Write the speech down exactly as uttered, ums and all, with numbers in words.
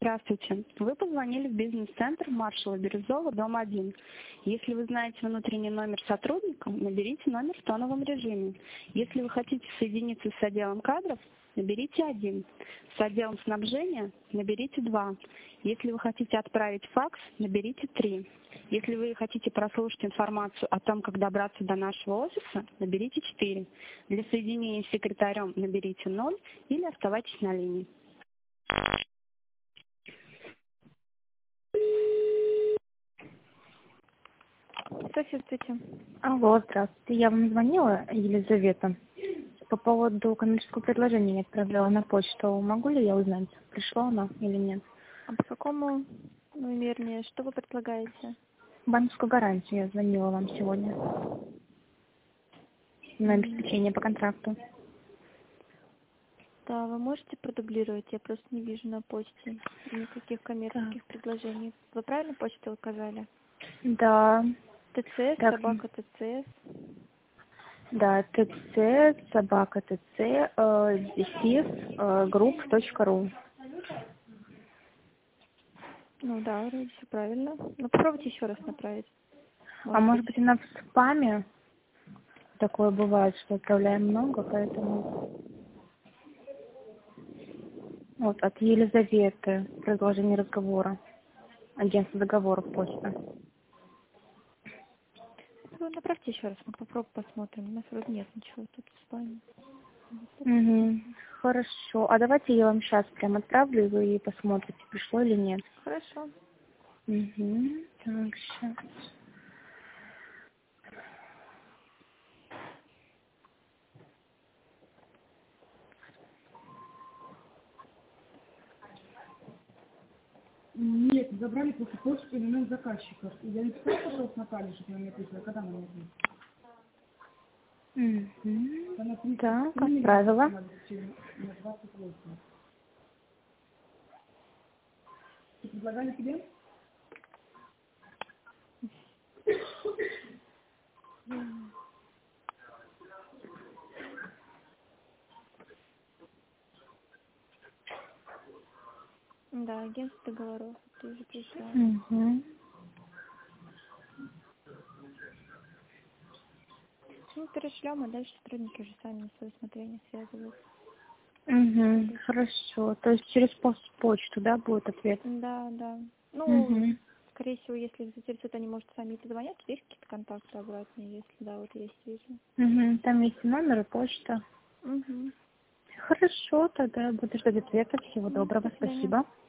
Здравствуйте. Вы позвонили в бизнес-центр Маршала Бирюзова, дом один. Если вы знаете внутренний номер сотрудника, наберите номер в тоновом режиме. Если вы хотите соединиться с отделом кадров, наберите один. С отделом снабжения наберите два. Если вы хотите отправить факс, наберите три. Если вы хотите прослушать информацию о том, как добраться до нашего офиса, наберите четыре. Для соединения с секретарем наберите ноль или оставайтесь на линии. Здравствуйте. Алло, здравствуйте. Я вам звонила, Елизавета, по поводу коммерческого предложения. Я отправляла на почту. Могу ли я узнать, пришло оно или нет? А по какому, ну, вернее, что вы предлагаете? Банковскую гарантию я звонила вам сегодня. На обеспечение по контракту. Да, вы можете продублировать? Я просто не вижу на почте никаких коммерческих Так. предложений. Вы правильно почту указали? Да. ТЦС, Так, собака ТЦС. да, ТЦ, собака ТЦ, э, дефис, э, групп точка ру. Ну да, вроде все правильно. Ну попробуйте еще раз направить. А может быть, она в спаме? Такое бывает, что отправляем много, поэтому... Вот, от Елизаветы, продолжение разговора. Агентство договоров, почта. Ну, направьте еще раз, мы попробуем посмотрим. У нас вроде нет ничего тут в спаме. Угу. Хорошо. А давайте я вам сейчас прям отправлю, и вы посмотрите, пришло или нет. Хорошо. Угу. Так, сейчас. Нет, забрали после почты имен заказчиков. Я написала, пожалуйста, Наталье, чтобы она мне ответила, когда она мне ответит. Угу. Так, отправила. На двадцать восемь. Что предлагали тебе? Да, агентство договоров тоже пришло. Угу. Ну, перешлем, а дальше сотрудники уже сами на свое усмотрение связываются. Угу. Хорошо. То есть через пост- почту, да, будет ответ? Да, да. Ну, Угу. скорее всего, если их заинтересует, они, может, сами и позвонят. Есть какие-то контакты обратные, если да, вот есть, вижу. Угу. Там есть номер и почта. Угу. Хорошо, тогда я буду ждать ответа. Всего доброго. До свидания. Спасибо.